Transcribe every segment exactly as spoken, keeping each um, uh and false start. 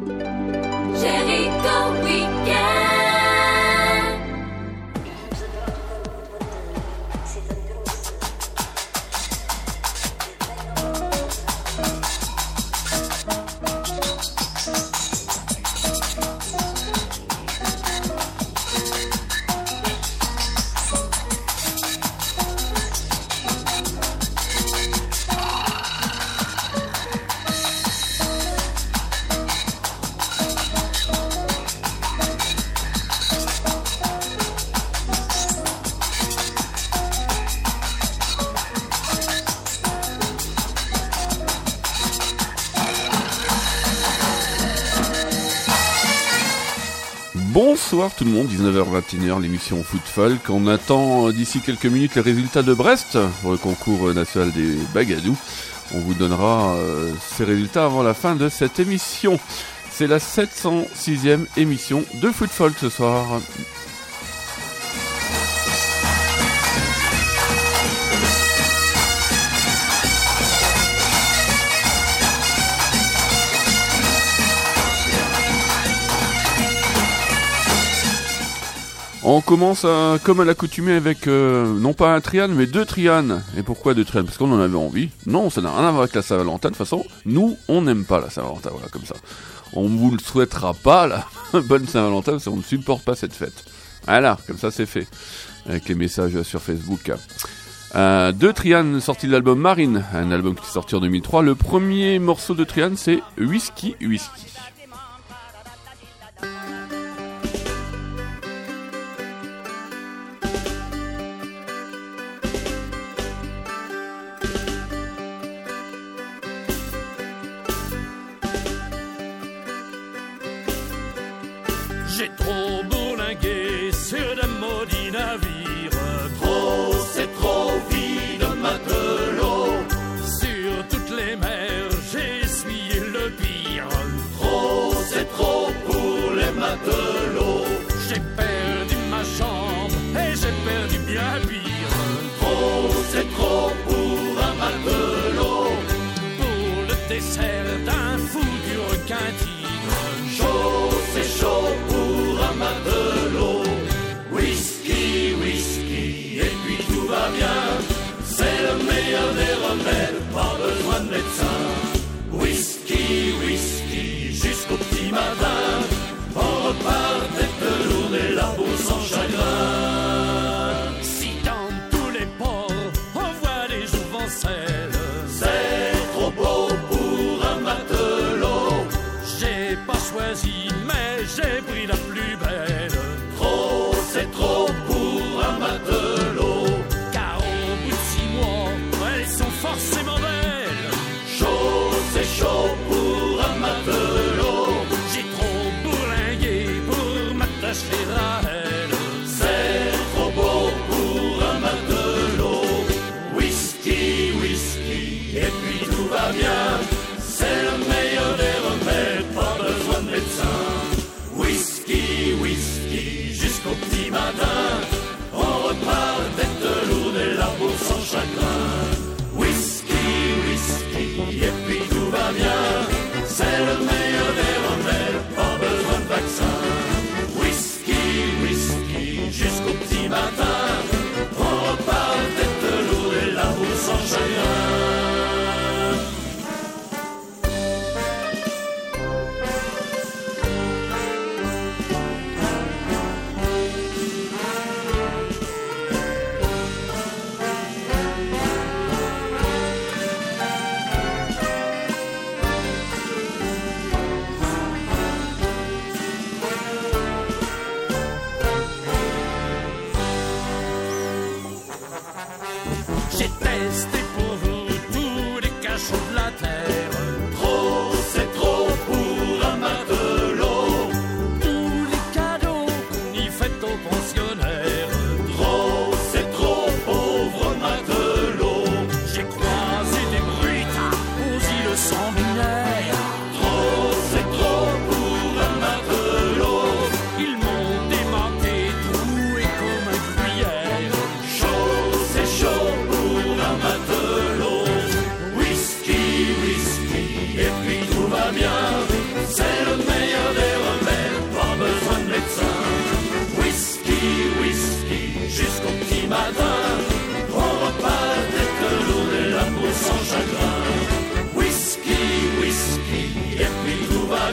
Jericho Weekend. Bonsoir tout le monde, dix-neuf heures vingt et une heures, l'émission Foot Folk. On attend d'ici quelques minutes les résultats de Brest pour le concours national des Bagadous. On vous donnera euh, ces résultats avant la fin de cette émission. C'est la sept cent sixième émission de Foot Folk ce soir. On commence à, comme à l'accoutumée avec euh, non pas un trian mais deux trianes. Et pourquoi deux trianes? Parce qu'on en avait envie. Non, ça n'a rien à voir avec la Saint-Valentin. De toute façon, nous, on n'aime pas la Saint-Valentin. Voilà, comme ça. On ne vous le souhaitera pas, la bonne Saint-Valentin, parce qu'on ne supporte pas cette fête. Voilà, comme ça c'est fait. Avec les messages sur Facebook. Euh, deux trianes sortis de l'album Marine, un album qui est sorti en deux mille trois. Le premier morceau de triane, c'est Whisky Whisky. J'ai trop bourlingué sur de maudits navires. Trop, c'est trop vide, matelot. Sur toutes les mers, j'ai essuyé le pire. Trop, c'est trop pour les matelots. J'ai perdu ma chambre et j'ai perdu bien pire. Trop, c'est trop pour un matelot. Pour le dessert d'un fou du requin tigre. Chaud, c'est chaud pour un matelot. Whisky, whisky, et puis tout va bien. C'est le meilleur des remèdes, pas besoin de médecin. Whisky, whisky, jusqu'au petit matin. On repart tête lourde et la peau sans chagrin. Si dans tous les ports on voit des jouvencelles, c'est trop beau pour un matelot. J'ai pas choisi, mais j'ai pris la plus belle. Trop, c'est trop pour un matelot. Car au bout de six mois, elles sont forcément belles. Chaud, c'est chaud pour un matelot. J'ai trop bourlingué pour m'attacher à elle. C'est trop beau pour un matelot. Whisky, whisky, et puis tout va bien. C'est le meilleur des remèdes, pas besoin de médecin. Whisky, whisky.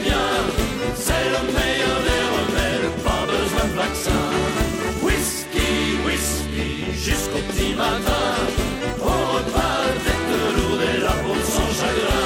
bien. C'est le meilleur des remèdes, pas besoin de vaccin. Whisky, whisky, jusqu'au petit matin. On repart tête lourde et la peau sans chagrin.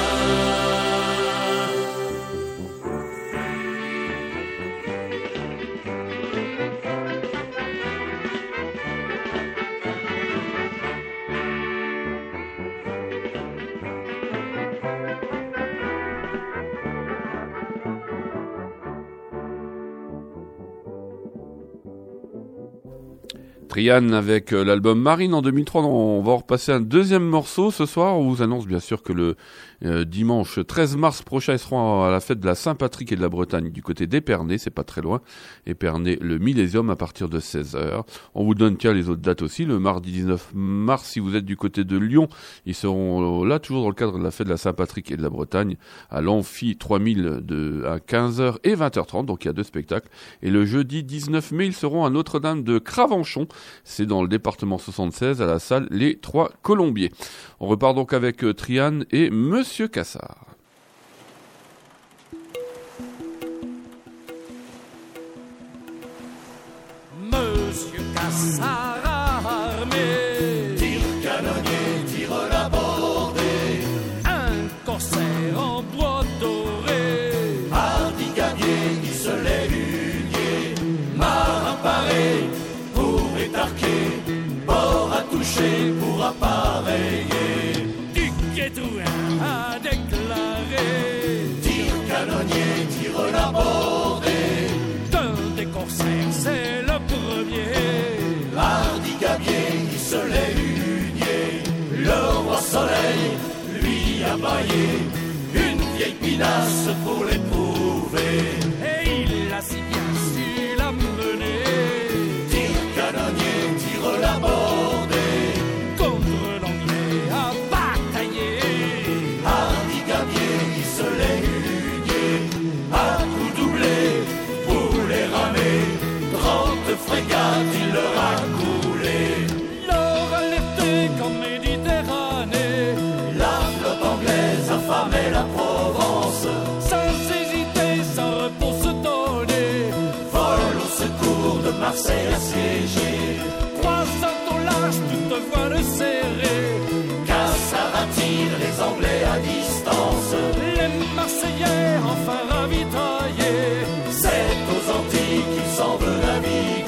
Trian avec euh, l'album Marine en deux mille trois. On va en repasser un deuxième morceau ce soir. On vous annonce bien sûr que le euh, dimanche treize mars prochain, ils seront à la fête de la Saint-Patrick et de la Bretagne du côté d'Épernay, c'est pas très loin. Épernay, le Millésium à partir de seize heures. On vous donne tiens les autres dates aussi. Le mardi dix-neuf mars, si vous êtes du côté de Lyon, ils seront là toujours dans le cadre de la fête de la Saint-Patrick et de la Bretagne à l'Amphi trois mille de, à quinze heures et vingt heures trente. Donc il y a deux spectacles. Et le jeudi dix-neuf mai, ils seront à Notre-Dame de Cravenchon. C'est dans le département soixante-seize à la salle Les Trois Colombiers. On repart donc avec euh, Trian et Monsieur Cassard. Monsieur Cassard armé, tire canonnier, tire la bordée, un corsaire en bois doré, hardi gabier, il se l'est lunier, marin paré pour étarquer, bord à toucher pour appareiller, du Guédrouin a déclaré, tire canonnier, tire la bordée, d'un des corsaires c'est le premier, hardi gabier, il se l'est lunier, le roi soleil lui a baillé une vieille pinasse pour l'éprouver, et il a si bien su la mener, tire canonnier, tire la bordée, contre l'anglais a bataillé, hardi gabier, il se l'est lunier, à coup doublé pour les ramer, trente frégates il leur a coulé, leur alerté comme Méditerranée, la flotte anglaise affamait la Provence, sans hésiter, sans repos se donner, vol au secours de Marseille assiégée, croisant au large toute voie de serrée, Cassard attire les Anglais à distance, les Marseillais enfin ravitaillés, c'est aux Antilles qu'il s'en veut naviguer.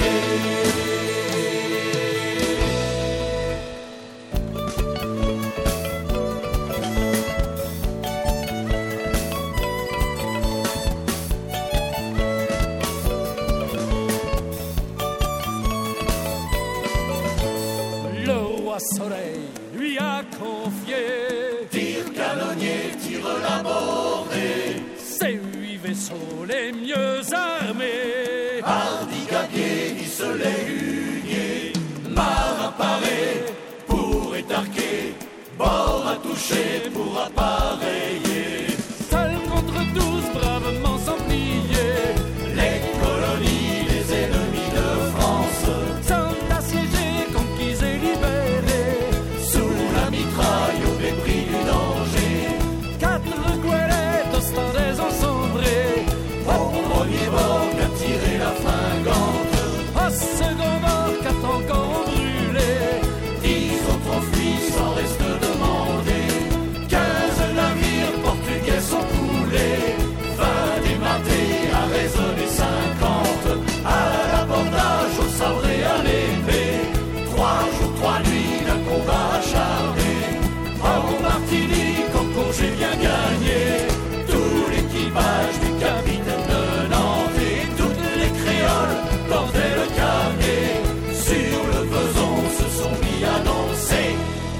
Le roi soleil lui a confié, tire canonnier, tire la bordée, ses huit vaisseaux les mieux armés, hardi gabier, il se l'est lunier, marin paré pour étarquer, bord à toucher pour appareiller, seul contre douze bravement sans plier, les colonies, les ennemis de France, sont assiégés, conquis et libérés, sous la mitraille au mépris du danger, quatre goélettes au standards encendrés, au premier bord qu'a tiré la fringante, au second bord qu'a encore brûlé, dix autres enfuis sans reste demandé, quinze navires portugais sont coulés, vingt dématés à raison des cinquante, à l'abordage au sabre et à l'épée, trois jours, trois nuits d'un combat acharné, en Martinique, en congé bien gagné, tout l'équipage du capitaine de Nantes et toutes les créoles portaient le carnet, sur le Beson se sont mis à danser.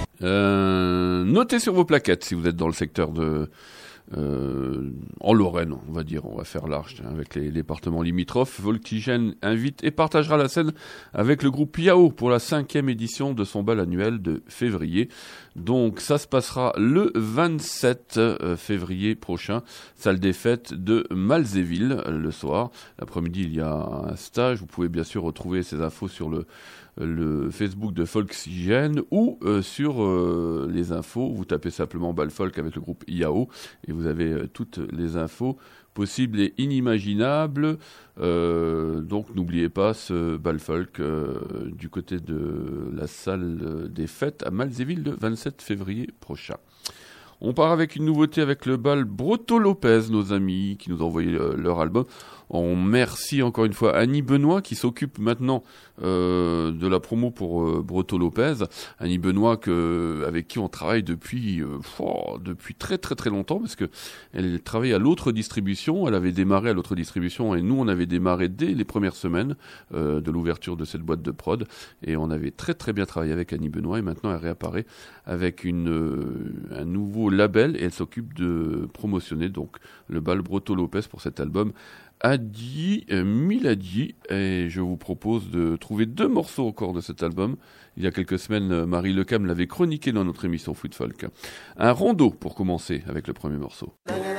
Euh, notez sur vos plaquettes si vous êtes dans le secteur de euh, en Lorraine, on va dire, on va faire large hein, avec les, les départements limitrophes. Voltigène invite et partagera la scène avec le groupe Yao pour la cinquième édition de son bal annuel de février. Donc ça se passera le vingt-sept février prochain, salle des fêtes de Malzéville le soir. L'après-midi il y a un stage, vous pouvez bien sûr retrouver ces infos sur le le Facebook de Folksigène ou euh, sur euh, les infos. Vous tapez simplement Balfolk avec le groupe I A O et vous avez euh, toutes les infos possibles et inimaginables. Euh, donc n'oubliez pas ce Balfolk euh, du côté de la salle des fêtes à Malzéville le vingt-sept février prochain. On part avec une nouveauté avec le bal Broto Lopez, nos amis qui nous ont envoyé euh, leur album. On remercie encore une fois Annie Benoît qui s'occupe maintenant euh, de la promo pour euh, Broto Lopez. Annie Benoît que, avec qui on travaille depuis, euh, oh, depuis très très très longtemps parce que elle travaille à l'autre distribution. Elle avait démarré à l'autre distribution et nous on avait démarré dès les premières semaines euh, de l'ouverture de cette boîte de prod et on avait très très bien travaillé avec Annie Benoît et maintenant elle réapparaît avec une, euh, un nouveau label et elle s'occupe de promotionner donc le bal Broto Lopez pour cet album Adi euh, Miladi et je vous propose de trouver deux morceaux encore de cet album. Il y a quelques semaines, Marie Lecam l'avait chroniqué dans notre émission Foot Folk. Un rondo pour commencer avec le premier morceau.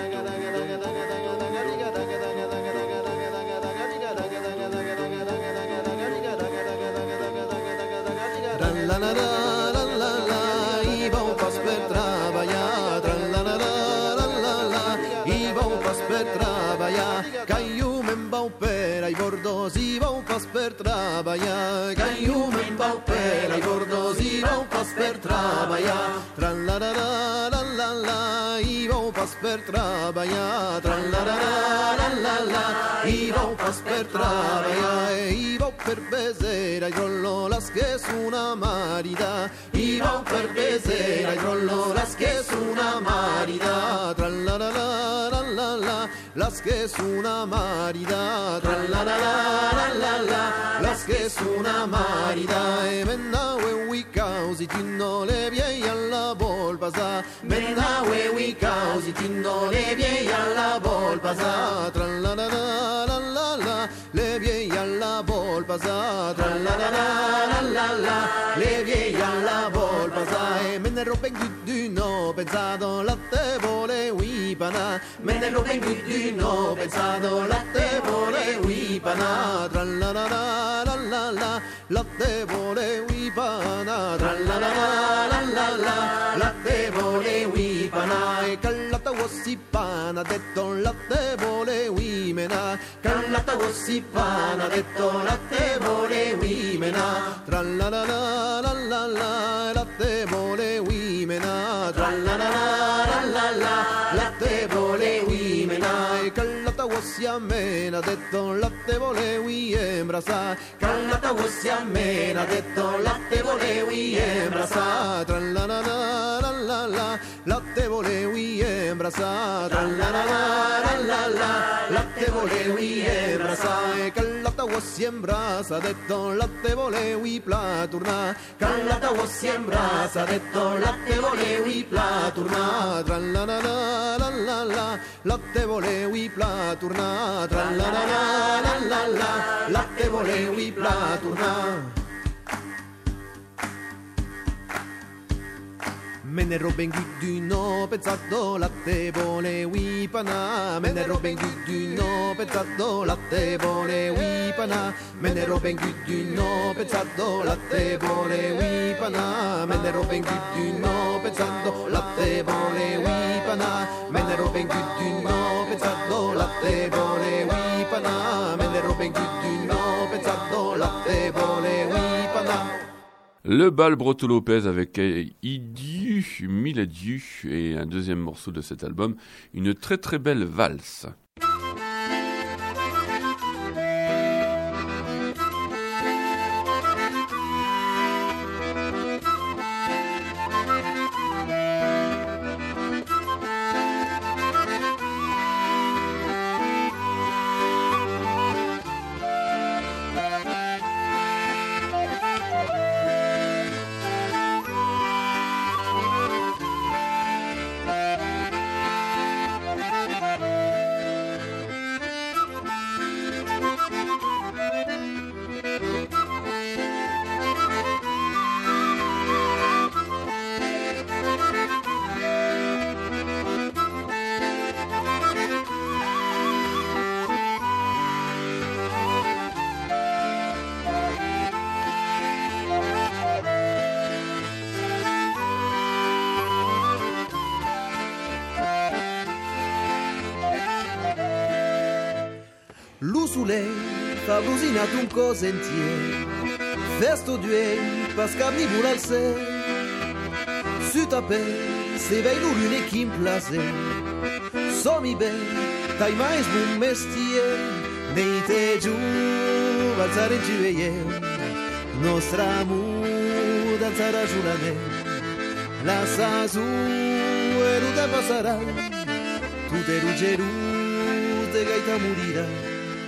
I bordo si va un pas per trabalhar. Caiu em paupera e bordo si va un pas per trabalhar. Tra la la la la la la, i va un pas per trabalhar. Tra la la la la la la, i va un pas per trabalhar. I va per besera e rollo las che su una marida. I va per besera e rollo las che su una marida. Tra la la la la la la, las che su una marida. Tra la la la la la la, las che su una marida. E menna we we causi tinno le viei alla volpa sa. Menna we we causi tinno le viei alla volpa sa. Tra la la la la la la, le viei alla volpa sa. Tra la la la la la la, le viei alla volpa sa. E me ne roben du no pensato latte vole wipana. Me ne roben du no pensato latte vole wipana. Tra la la la la la la, latte vole wipana. Tra la la la la la la, latte vole wipana. E callata wossipana detto latte vole wimena. Callata wossipana detto latte vole wimena. Tra la la la la la la, latte vole wimena. Tra la la la la la la, latte vole wimena. E callata wossiamena detto latte vole wiembrasa. Callata wossiamena detto latte vole wiembrasa. Tra la la la la la la, latte vole wiembrasa. Tra la la la la la la, latte vole wiembrasa. E callata wossiembrasa detto latte vole wi platurna. Callata wossiembrasa detto latte vole wi platurna. Tra la la la la la la, latte vole wi platurna. Tra la la la la la la, latte vole wi platurna. Me ne roben du no pensato latte vole wipana. Me ne roben du no pensato latte vole wipana. Me ne roben du no pensato latte vole wipana. Me ne roben du no pensato latte vole wipana. Me ne roben du no pensato latte vole wipana. Me ne roben du no pensato latte vole wipana. Le bal Broto Lopez avec Idi Miladiu et un deuxième morceau de cet album, une très très belle valse. Lo soleil fa brusinato un co sentier, festo duei pascabli vola al se, su tapè se vei lo lune chi in place, somi ben, dai mais buon mestier, nei te giù, alzare in giù e io, nostra muda alzare giù la ne, la sa su e ruta passerà, tu te ruggeru, te gaita morirà.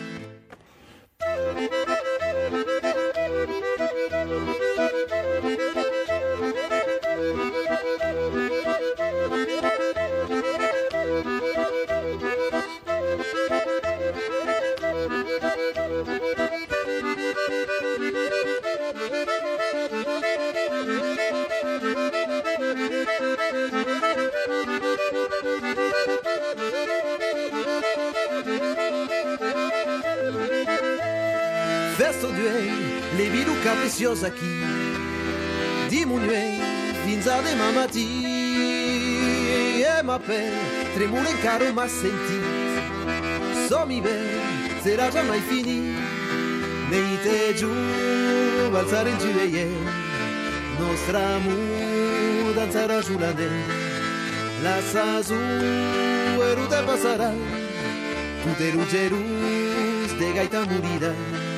Festo duei, le viduca preciosa chi diminuei fins a demà matì e ma per tremula in caro ma sentit somi ben, sarà già mai finì nei te giù, alzare in giù e io nostra mu danzare giù la ne la sa su e ruta passerà tutte ruggerus de gaita morirà.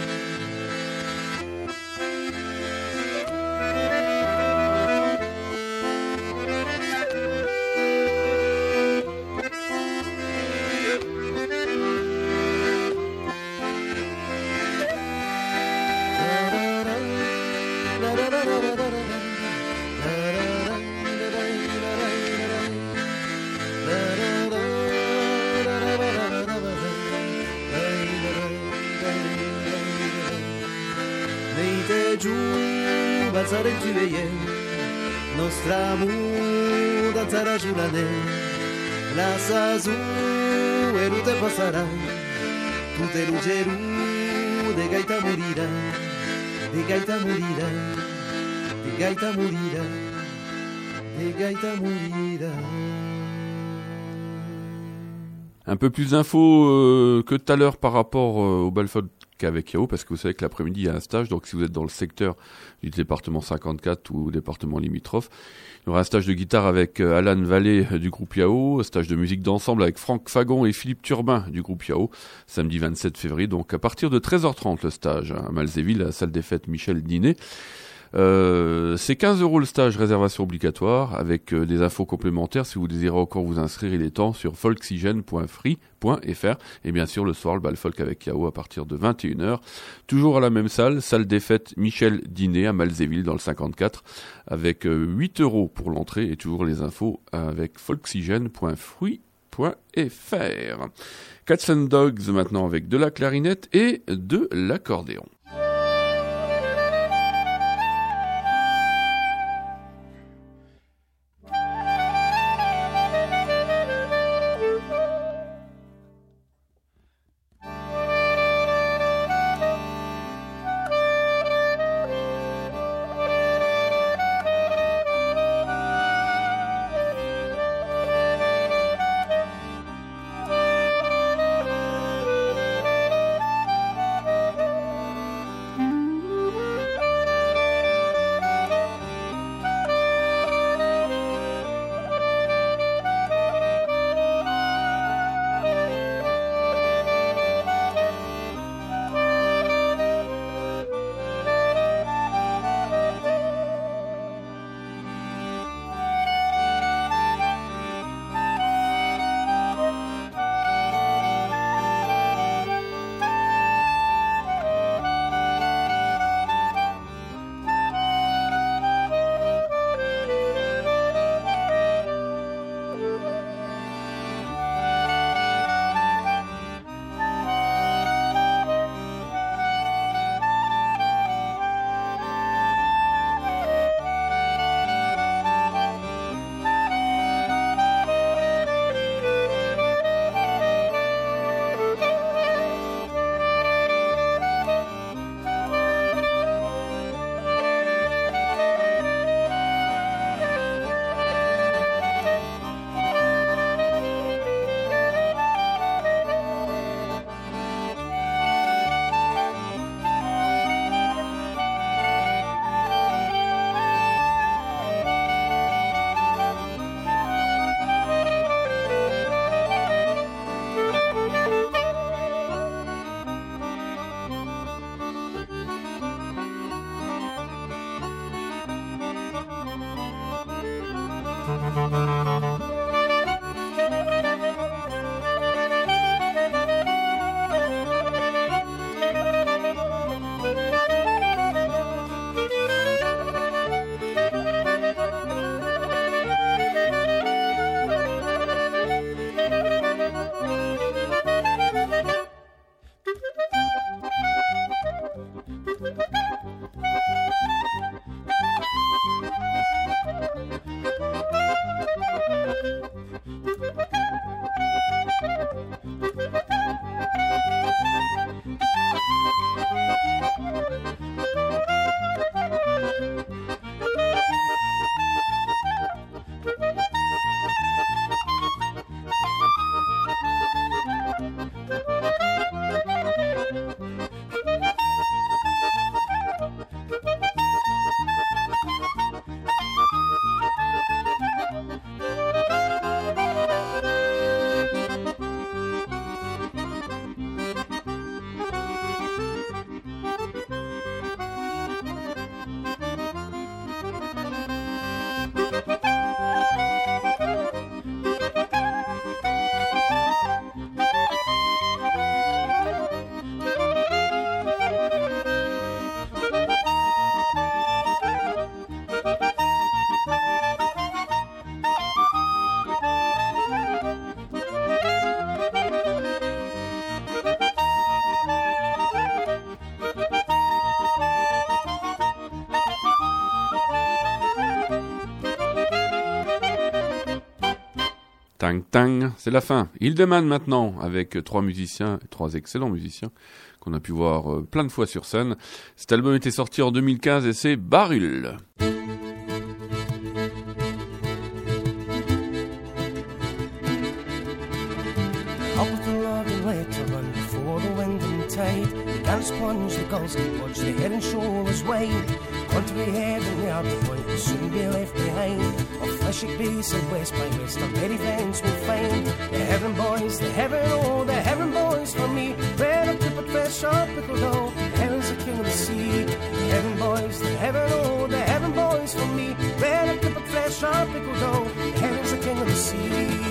Alzare giù e io, nostra mu danzare giù la ne, la sa su e rute passerà, tutte luceru de gaita morirà, de gaita morirà, de gaita morirà, de gaita morirà. Un peu plus d'infos euh, que tout à l'heure par rapport euh, au Balfolk avec Yao, parce que vous savez que l'après-midi il y a un stage, donc si vous êtes dans le secteur du département cinquante-quatre ou département limitrophe, il y aura un stage de guitare avec euh, Alan Vallée euh, du groupe Yao, un stage de musique d'ensemble avec Franck Fagon et Philippe Turbin du groupe Yao, samedi vingt-sept février, donc à partir de treize heures trente le stage, à Malzéville, à la salle des fêtes Michel Dinet. Euh, c'est quinze euros le stage, réservation obligatoire, avec euh, des infos complémentaires. Si vous désirez encore vous inscrire, il est temps sur folksigène point free point f r. Et bien sûr, le soir, le Balfolk avec Yao à partir de vingt et une heures. Toujours à la même salle, salle des fêtes Michel Dinet à Malzéville dans le cinquante-quatre, avec euh, huit euros pour l'entrée et toujours les infos avec folksigène point free point f r. Cats and Dogs maintenant avec de la clarinette et de l'accordéon. Tang tang, c'est la fin. Hildemann maintenant, avec trois musiciens, trois excellents musiciens, qu'on a pu voir euh, plein de fois sur scène. Cet album était sorti en deux mille quinze et c'est Baril. Sponge, the gulls keep watch, the head and shoulders wide. Country head and the other point will soon be left behind. Of fleshy base and west by west, our merry friends will find. The heaven boys, the heaven, oh, the heaven boys for me. Red up, clip, fresh, sharp, pickle dough. Heaven's the king of the sea. The heaven boys, the heaven, oh, the heaven boys for me. Red up, clip, fresh, sharp, pickle dough. Heaven's the king of the sea.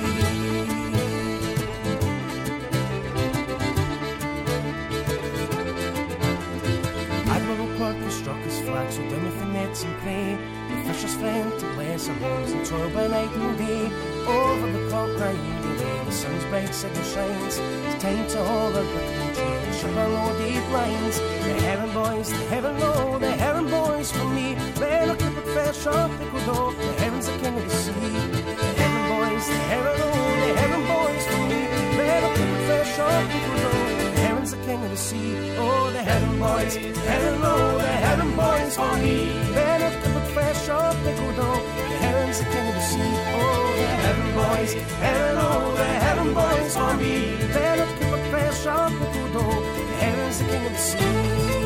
Struck his flag so dim with the nets and prey. The fisher's friend to bless our homes and toil by night and day. Over the clock night away, the sun's bright signal shines. It's time to haul our glittering chain and ship our loaded lines. The heaven boys, the heaven low, the heaven boys for me. Red or clip it fresh or pickled dough. The heaven's the king of the sea. The heaven boys, the heaven low, the heaven boys for me. Red or clip it fresh or pickled dough. The heaven's the king of the sea. Oh, the heaven boys, the heaven low, the heaven boys for me. Red up to the fresh or pickled dough. The heaven's the king of the sea. Oh, the heaven boys, heaven oh, the heaven boys for me. Red up to the fresh or pickled dough. The heaven's the king of the sea.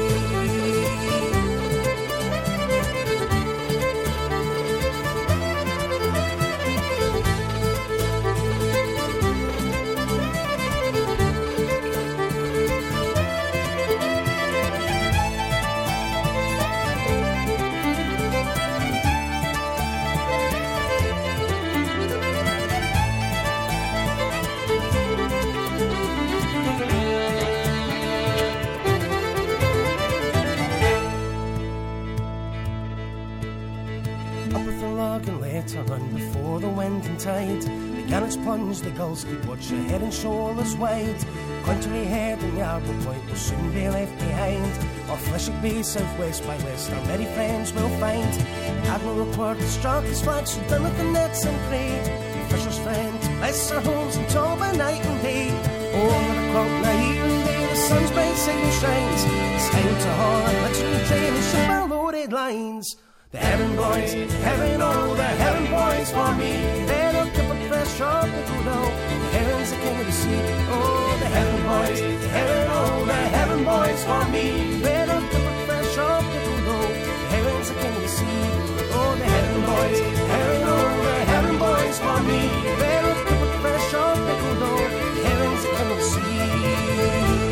To run before the wind and tide. The gannets plunge, the gulls keep watch, the head and shoulders wide. Country head and Yarborough Point will soon be left behind. Off Fleshwick Bay, southwest by west, our merry friends will find. Admiral Report has struck his flag, so done with the nets and prayed. The fisher's friend, bless our homes and toil by night and day. Over the clock night and day, the sun's bright signal shines. It's time to haul our glittering train and ship our loaded lines. The heaven boys, heaven oh, the heaven boys for me. They look up and fresh up the good oh. The heaven's the king of the sea. Oh, the heaven boys, the heaven oh, the heaven boys for me. They look up and fresh up the good oh. The heaven's the king of the sea. Oh, the heaven boys, heaven oh, the heaven boys for me. They look up and fresh up the good oh. The heaven's the king of the sea.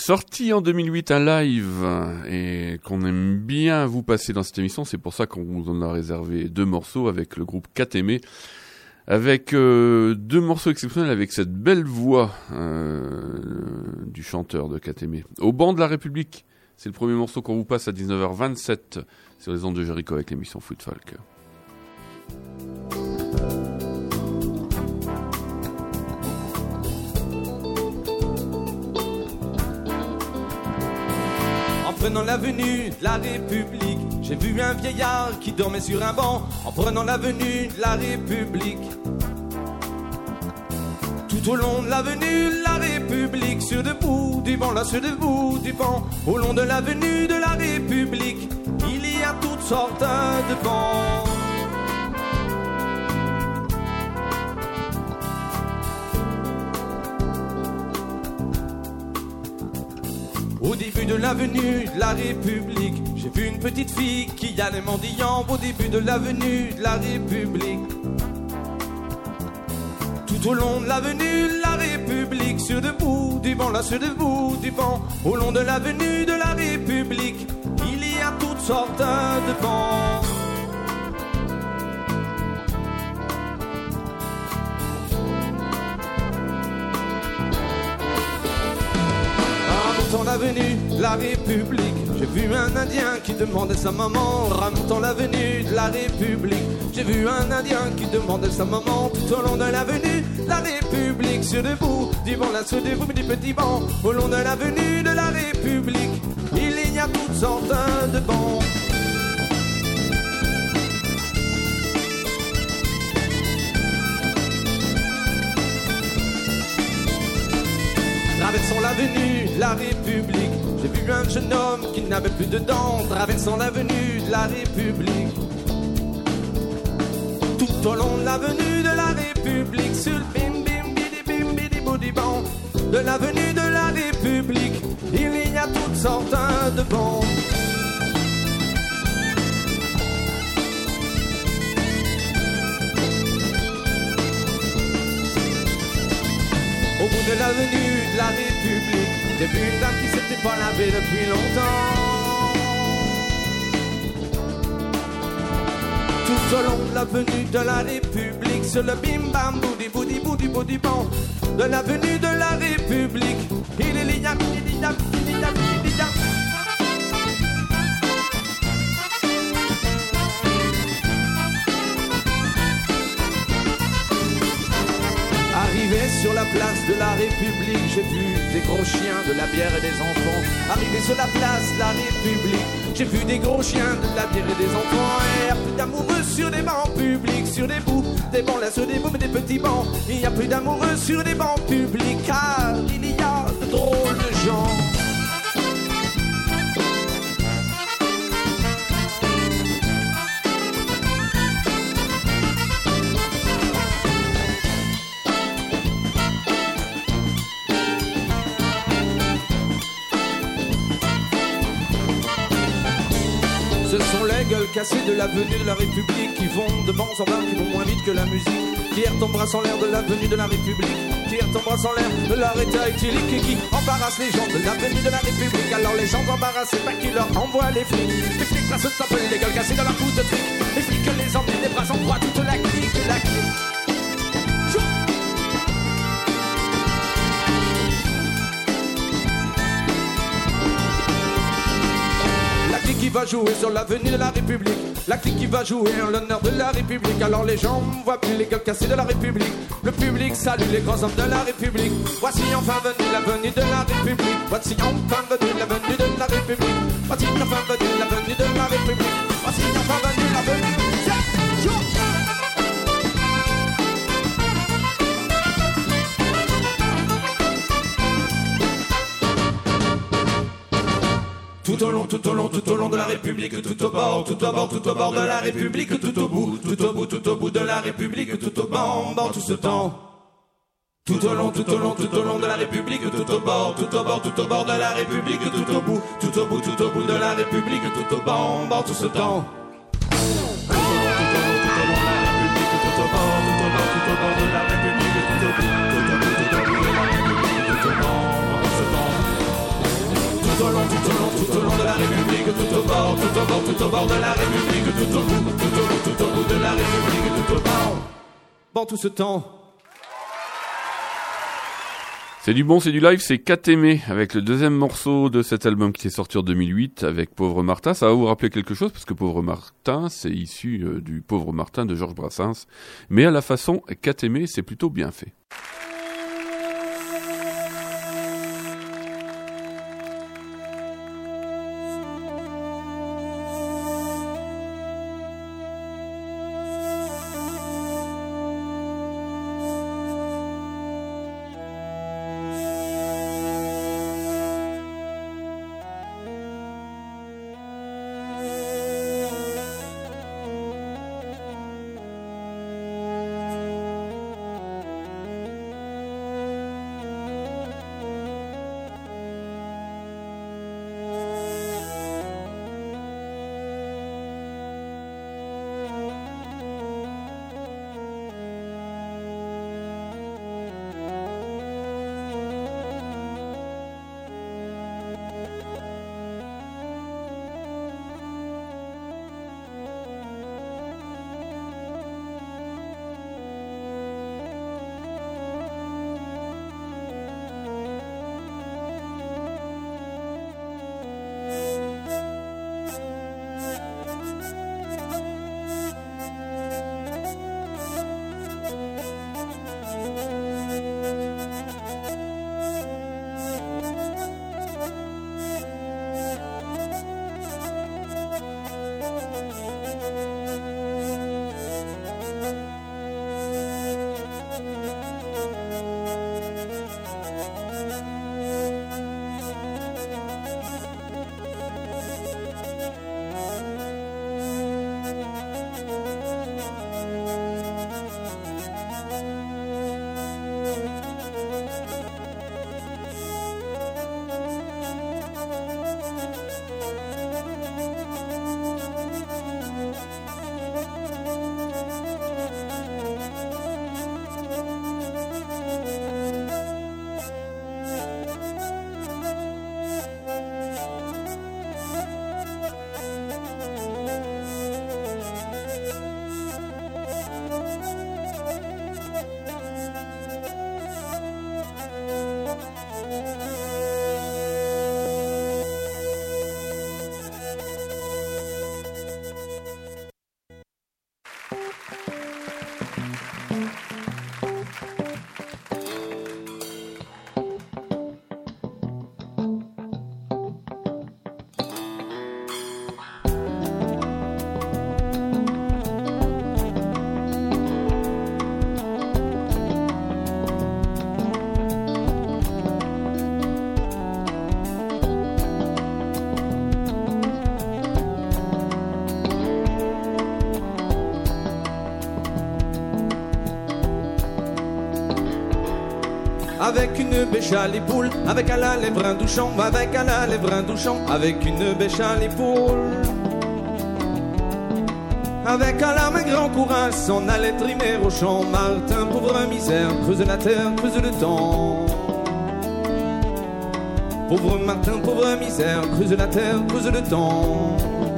Sorti en deux mille huit un live et qu'on aime bien vous passer dans cette émission, c'est pour ça qu'on vous en a réservé deux morceaux avec le groupe Katemé, avec euh, deux morceaux exceptionnels avec cette belle voix euh, du chanteur de Katemé. Au banc de la République, c'est le premier morceau qu'on vous passe à dix-neuf heures vingt-sept sur les ondes de Jericho avec l'émission Foot Folk. En prenant l'avenue de la République, j'ai vu un vieillard qui dormait sur un banc. En prenant l'avenue de la République, tout au long de l'avenue de la République, sur debout du banc, là sur debout du banc, au long de l'avenue de la République, il y a toutes sortes de bancs. Au début de l'avenue de la République, j'ai vu une petite fille qui allait mendiant. Au début de l'avenue de la République, tout au long de l'avenue de la République, sur debout du banc, là sur debout du banc, au long de l'avenue de la République, il y a toutes sortes de bancs. Remontant l'avenue de la République, j'ai vu un Indien qui demandait sa maman. Remontant l'avenue de la République, j'ai vu un Indien qui demandait sa maman. Tout au long de l'avenue de la République, sur debout du banc, là sur debout du petit banc, au long de l'avenue de la République, il y a toutes sortes de bancs. Traversant l'avenue de la République, j'ai vu un jeune homme qui n'avait plus de dents. Traversant l'avenue de la République, tout au long de l'avenue de la République, sur le bim bim bidi bim bidi boudi ban de l'avenue de la République, il y a toutes sortes de bancs. Au bout de l'avenue de la République, j'ai vu une dame qui s'était pas lavée depuis longtemps. Tout au long de l'avenue de la République, sur le bim bam boudi boudi boudi boudi ban de l'avenue de la République, il est l'idam, l'idam, l'idam, l'idam. Arrivé sur la place de la République, j'ai vu des gros chiens, de la bière et des enfants. Arrivé sur la place de la République, j'ai vu des gros chiens, de la bière et des enfants. Et il n'y a plus d'amoureux sur des bancs publics, sur des bouts, des bancs là sur des bouts, mais des petits bancs. Il n'y a plus d'amoureux sur des bancs publics, car il y a de drôles de gens. Ce sont les gueules cassées de l'avenue de la République qui vont de banc en bas, qui vont moins vite que la musique. Tire ton bras en l'air de l'avenue de la République, tire ton bras en l'air de l'arrêt éthylique et qui embarrasse les gens de l'avenue de la République. Alors les gens embarrassés, pas qui leur envoient les flics. Les flics passent le temps, les gueules cassées dans leur coup de trick. Les flics les emmenent, les bras en croix, toute la clique, la clique. Qui va jouer sur l'avenue de la République, la clique qui va jouer en l'honneur de la République. Alors les gens voient plus les gueules cassées de la République, le public salue les grands hommes de la République. Voici enfin venu l'avenue de la République, voici enfin venu l'avenue de la République, voici enfin venu l'avenue de la République, voici enfin venu l'avenue. Tout au long, tout au long, tout au long de la République, tout au bord, tout au bord, tout au bord de la République, tout au bout, tout au bout, tout au bout de la République, tout au bord, bord, tout ce temps. Tout au long, tout au long, tout au long de la République, tout au bord, tout au bord, tout au bord de la République, tout au bout, tout au bout, tout au bout de la République, tout au bord, bord, tout ce temps. Tout au long, tout au long, tout au long de la République, tout au bord, tout au bord, tout au bord de la République, tout au bout, tout au bout, tout au bout de la République, tout au bord, bord, tout ce temps. tout au long, tout au long, tout au long de la République, tout au bord, tout au bord, tout au bord de la République, tout au bout, tout au bout, tout au bout de la République, tout au bord. Bon, tout ce temps. C'est du bon, c'est du live, c'est Katémé, avec le deuxième morceau de cet album qui est sorti en deux mille huit, avec Pauvre Martin. Ça va vous rappeler quelque chose, parce que Pauvre Martin, c'est issu euh, du Pauvre Martin de Georges Brassens. Mais à la façon Katémé, c'est plutôt bien fait. Avec une bêche à l'épaule, avec à la lèvre un douchant, avec à la lèvre un douchant, avec une bêche à l'épaule. Avec à la main grand courage, s'en allait trimer au champ. Martin, pauvre misère, creuse la terre, creuse le temps. Pauvre Martin, pauvre misère, creuse la terre, creuse le temps.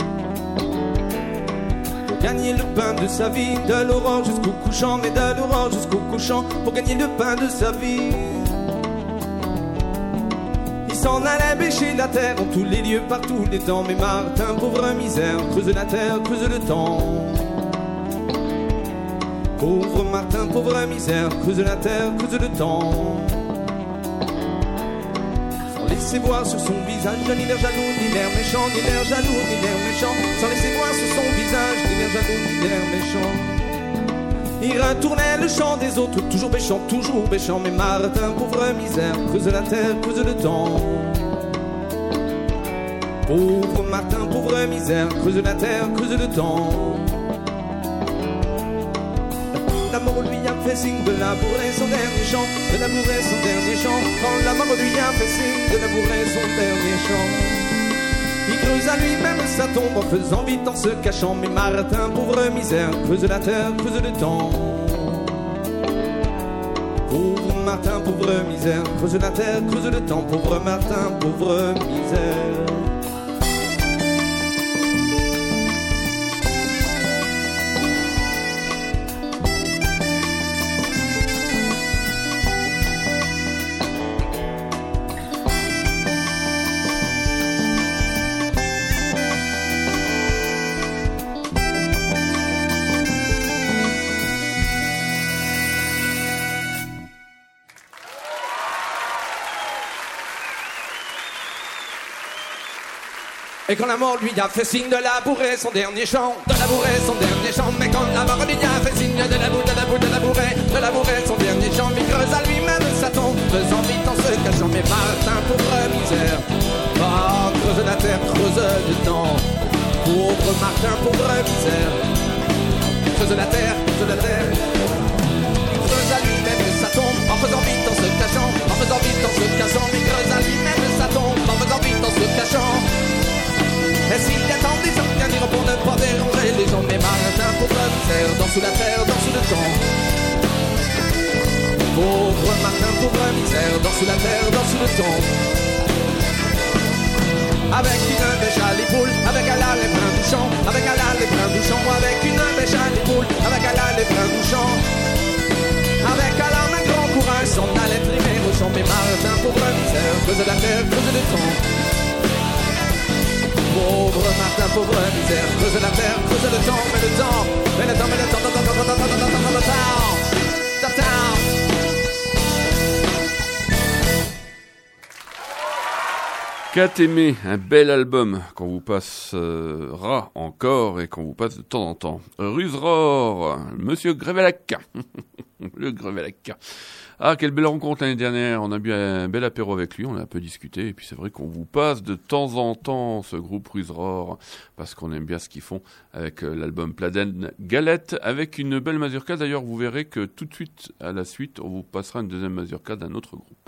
Pour gagner le pain de sa vie, de l'aurore jusqu'au couchant, mais de l'aurore jusqu'au couchant, pour gagner le pain de sa vie. Il s'en allait bêcher la terre en tous les lieux, par tous les temps. Mais Martin, pauvre misère, creuse la terre, creuse le temps. Pauvre Martin, pauvre misère, creuse la terre, creuse le temps. Sans laisser voir sur son visage ni l'air jaloux, ni l'air méchant, ni l'air jaloux, ni l'air méchant. Sans laisser voir sur son visage ni l'air jaloux, ni l'air méchant. Il retournait le chant des autres, toujours béchant, toujours béchant. Mais Martin, pauvre misère, creuse la terre, creuse le temps. Pauvre Martin, pauvre misère, creuse la terre, creuse le temps. La mort lui a fait signe de labourer son dernier champ, de labourer son dernier champ. Quand la mort lui a fait signe de labourer son dernier champ, il creuse à lui-même sa tombe en faisant vite en se cachant. Mais Martin, pauvre misère, creuse la terre, creuse le temps. Pauvre Martin, pauvre misère, creuse la terre, creuse le temps, pauvre Martin, pauvre misère. Et quand la mort lui a fait signe de labourer son dernier champ, de labourer son dernier champ, mais quand la mort lui a fait signe de labourer, de labourer, de labourer, de labourer son dernier champ, il creuse à lui-même sa tombe, faisant vite en se cachant, mais Martin, pauvre misère, oh, creuse la terre, creuse le temps, pauvre Martin, pauvre misère, creuse la terre, creuse la terre, il creuse à lui-même sa tombe, en faisant vite en se cachant, en faisant vite en se cachant, il creuse à lui-même sa tombe, en faisant vite en se cachant. Et s'il y a tant des hommes qui diront pour ne pas déranger les gens, mais Martin, pauvre misère, dans sous la terre, dans sous le temps. Pauvre Martin, pauvre misère, dans sous la terre, dans sous le temps. Avec une bêche à l'épaule, avec à la les brins du champ, avec à la les brins du champ, avec une bêche à l'épaule, avec à la les brins du champ. Avec à l'arme un grand courage, s'en allait trimer au champ, mais Martin, pauvre misère, creuse la terre, creuse le temps. Pauvre Martin, pauvre misère, creuse la terre, creuse le temps, mais le temps, mais le temps, mais le temps, le temps, le temps, le temps, le temps, le temps, le temps. Qu'a aimé, un bel album qu'on vous passera encore et qu'on vous passe de temps en temps. Ruseror, Monsieur Grevelac, le Grevelac. Ah, quelle belle rencontre l'année dernière, on a bu un bel apéro avec lui, on a un peu discuté, et puis c'est vrai qu'on vous passe de temps en temps ce groupe Ruseror, parce qu'on aime bien ce qu'ils font avec l'album Pladen Galette, avec une belle mazurka. D'ailleurs, vous verrez que tout de suite, à la suite, on vous passera une deuxième mazurka d'un autre groupe.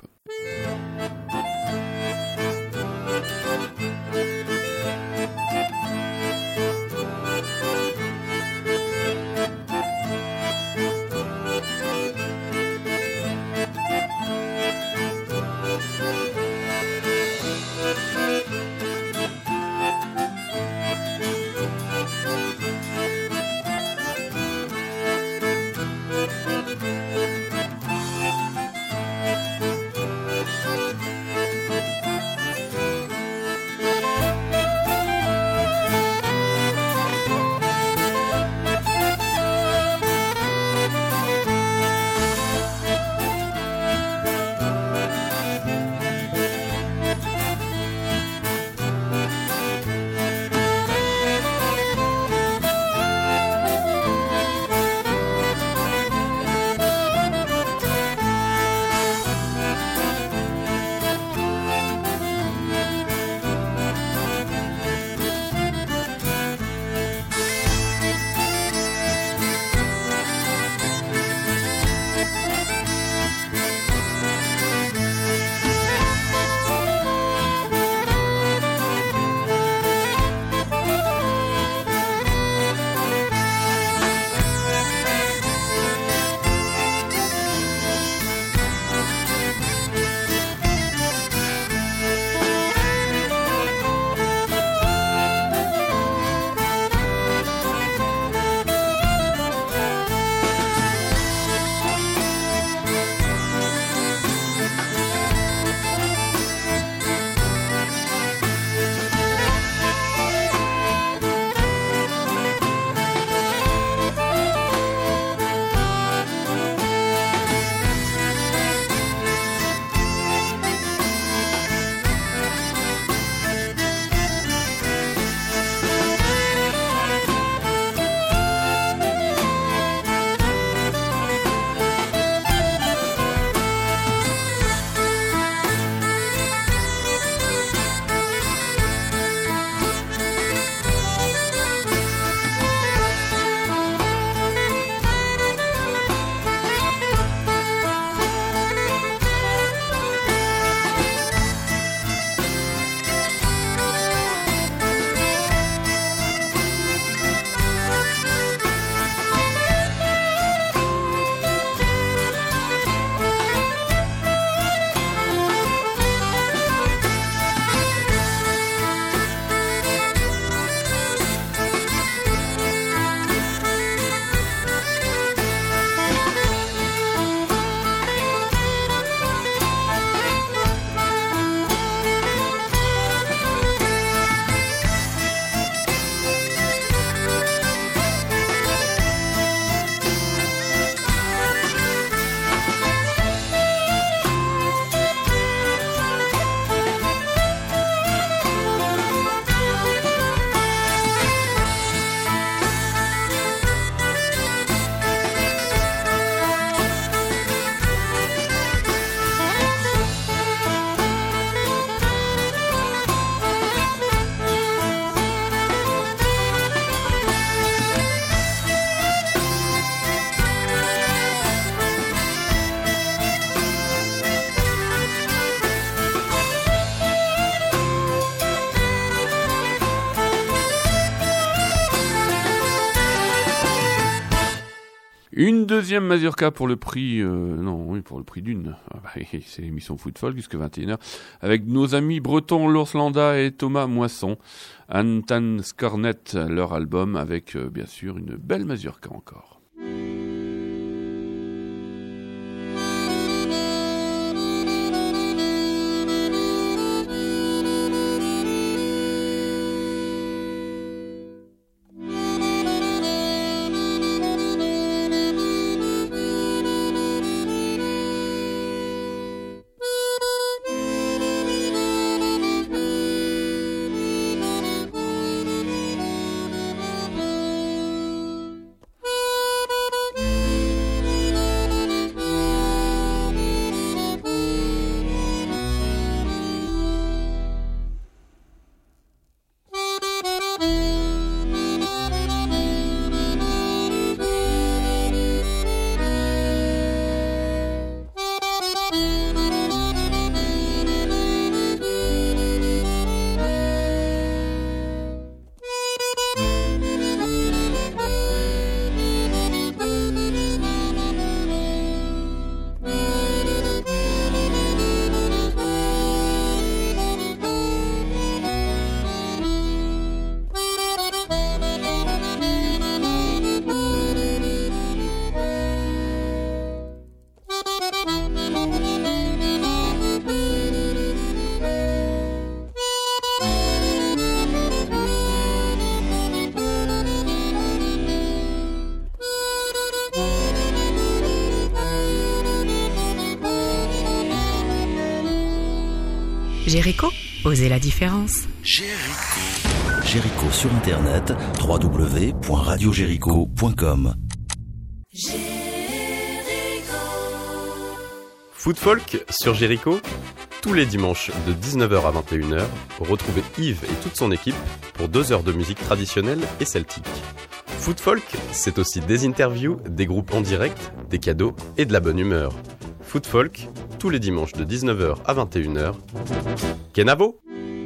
Une deuxième mazurka pour le prix, euh, non, oui, pour le prix d'une. Ah bah, c'est l'émission Foot Folk jusqu'à vingt et une heures, avec nos amis bretons Lurs Landa et Thomas Moisson. Antan Skornet, leur album, avec euh, bien sûr une belle mazurka encore. Jéricho, osez la différence. Jéricho. Jéricho sur internet, w w w point radio jéricho point com. Foot Folk sur Jéricho, tous les dimanches de dix-neuf heures à vingt et une heures, retrouvez Yves et toute son équipe pour deux heures de musique traditionnelle et celtique. Foot Folk, c'est aussi des interviews, des groupes en direct, des cadeaux et de la bonne humeur. Foot Folk, tous les dimanches de dix-neuf heures à vingt et une heures. Kenavo!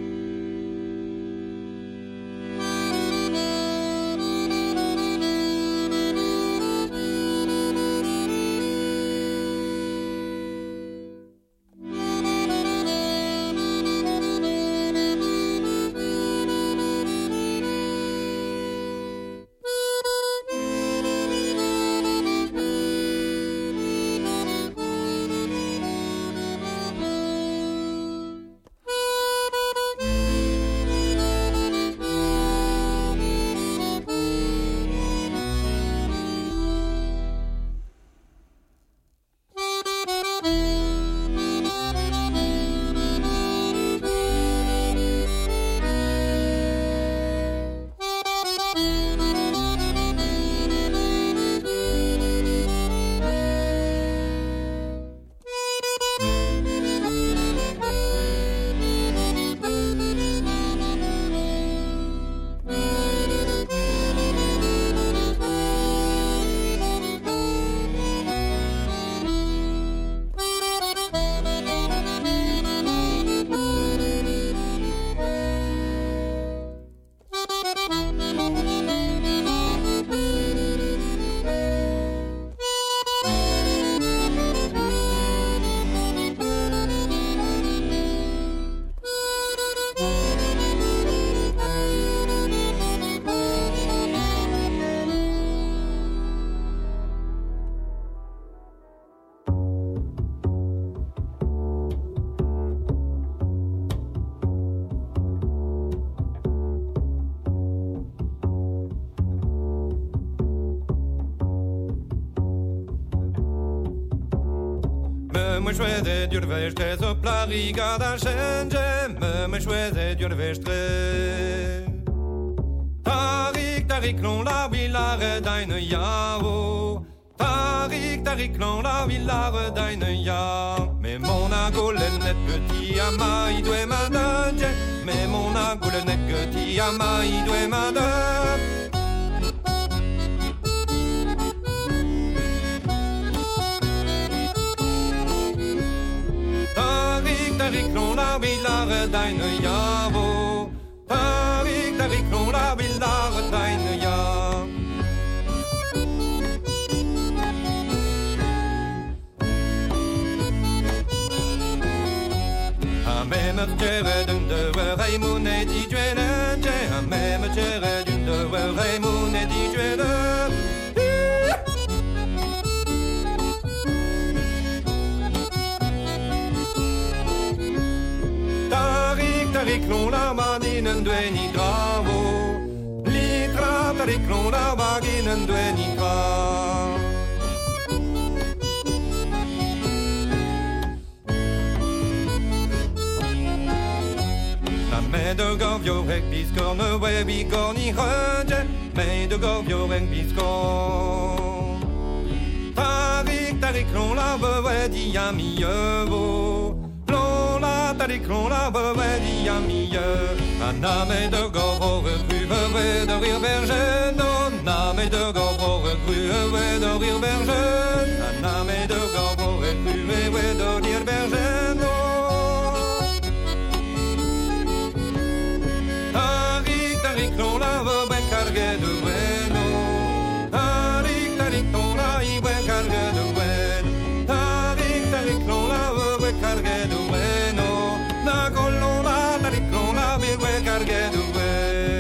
Mă șuede diurvește sopra riga da scenge, mă șuede diurvește. Tarik tarik non la villare deine yavo. Tarik tarik non la villare deine ya. Mais mon agolene petit ama il doit m'adonner. Mais mon agolene petit ama il doit m'adonner. Tarik non la villare deine yavo. Tarik tarik non la villare deine ya. tjere dun de Raymond et dit tuenne, j'ai un même tjere dun de Raymond et dit tuenne. Tarik tarik non la madinen dueni gravo, litra tarik non la baginen dueni gravo. Mais de gorvio ek biscorne we bicorni rege, mais de gorvio ek biscorne. Tarik tarik l'on la bewe di a mieux, l'on la tarik l'on la bewe di a mieux. Anna mais de gorvo recru bewe de rire berger, non na mais de gorvo recru bewe de rire berger, Anna mais de gorvo recru bewe de rire berger, non. Non la veut ben carguer de bueno, tarik tarik non la i ben carguer de bueno, tarik tarik non la veut ben carguer de bueno, na colon la tarik non la veut ben carguer de bueno.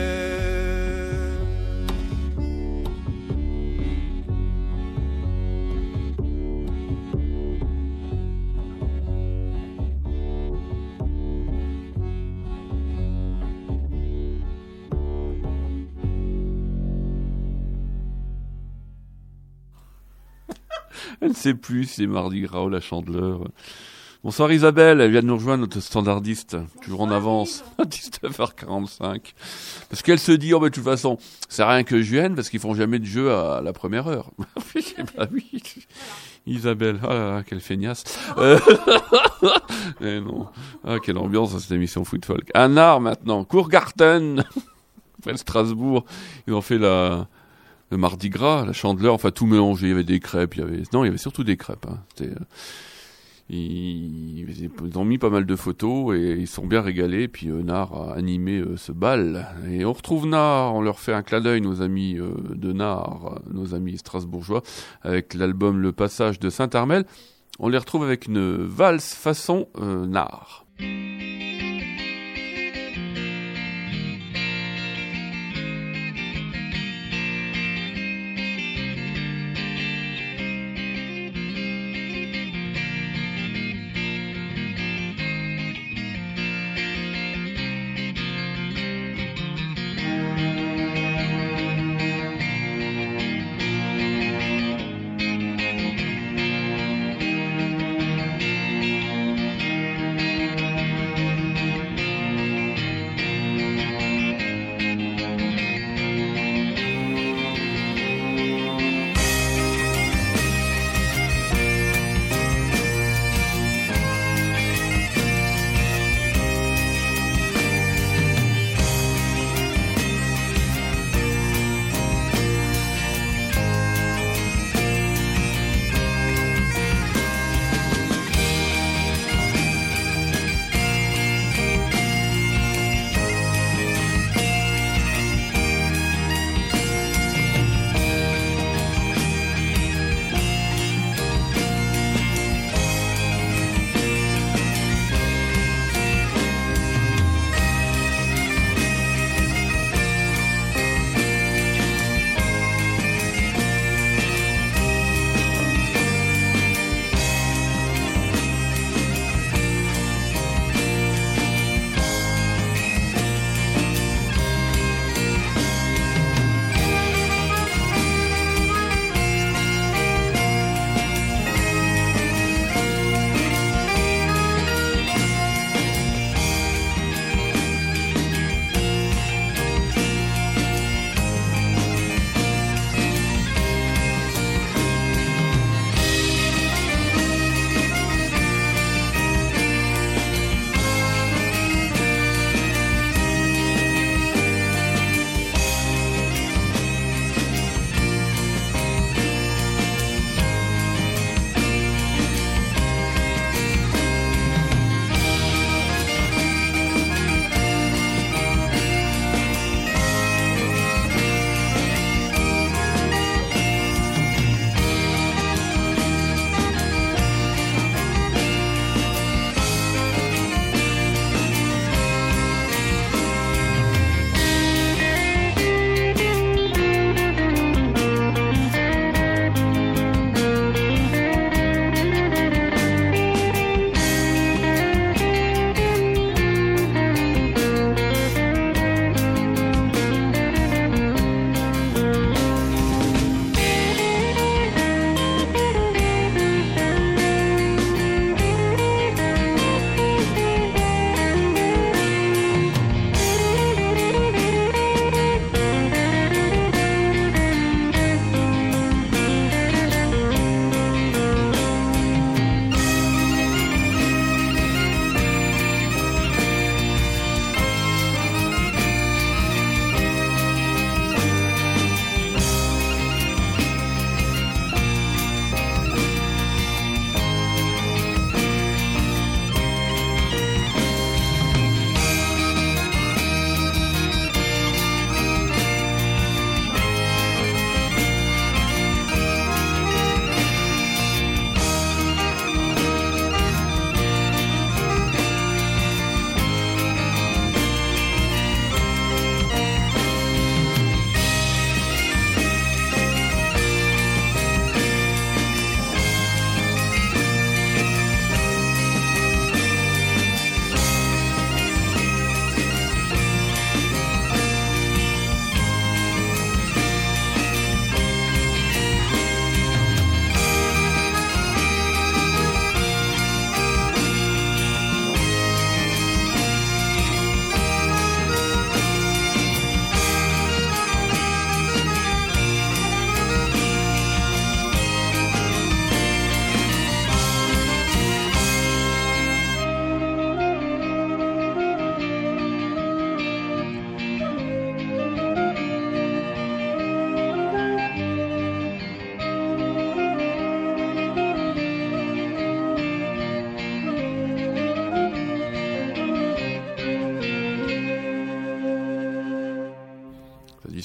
Elle ne sait plus si c'est Mardi Gras ou la Chandeleur. Bonsoir Isabelle, elle vient de nous rejoindre, notre standardiste, toujours en avance, à dix-neuf heures quarante-cinq. Parce qu'elle se dit, oh ben de toute façon, c'est rien que je vienne, parce qu'ils font jamais de jeu à la première heure. Bah oui, Isabelle, ah là là, quelle feignasse. Euh... Eh non, ah quelle ambiance dans cette émission Foot Folk. Un art maintenant, Courgarten, près de Strasbourg, ils ont fait la... le Mardi Gras, la Chandeleur, enfin tout mélangé, il y avait des crêpes, il y avait... Non, il y avait surtout des crêpes. Hein. C'était, euh... ils... ils ont mis pas mal de photos et ils sont bien régalés, puis euh, Nard a animé euh, ce bal. Et on retrouve Nard, on leur fait un clin d'œil, nos amis euh, de Nard, nos amis strasbourgeois, avec l'album Le Passage de Saint-Armel. On les retrouve avec une valse façon euh, Nard.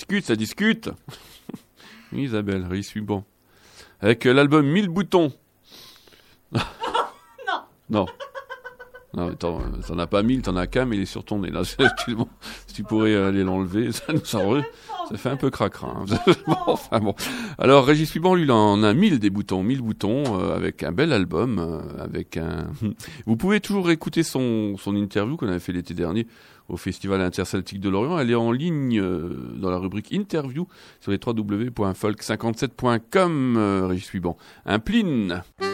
discute, ça discute. Oui, Isabelle, Régis Suivant. Avec euh, l'album mille boutons. Non. Non. Non, attends, t'en as pas mille, t'en as qu'un, mais il est sur ton nez. Là, excuse-moi, si tu pourrais aller l'enlever, ça nous en ça fait un peu cracra. Hein. Bon, enfin bon. Alors, Régis Suivant, lui, il en a mille des boutons, mille boutons, euh, avec un bel album, euh, avec un. Vous pouvez toujours écouter son son interview qu'on avait fait l'été dernier au Festival interceltique de Lorient. Elle est en ligne euh, dans la rubrique interview sur les w w w point folk cinquante-sept point com. Euh, Régis Suivant. Un pline.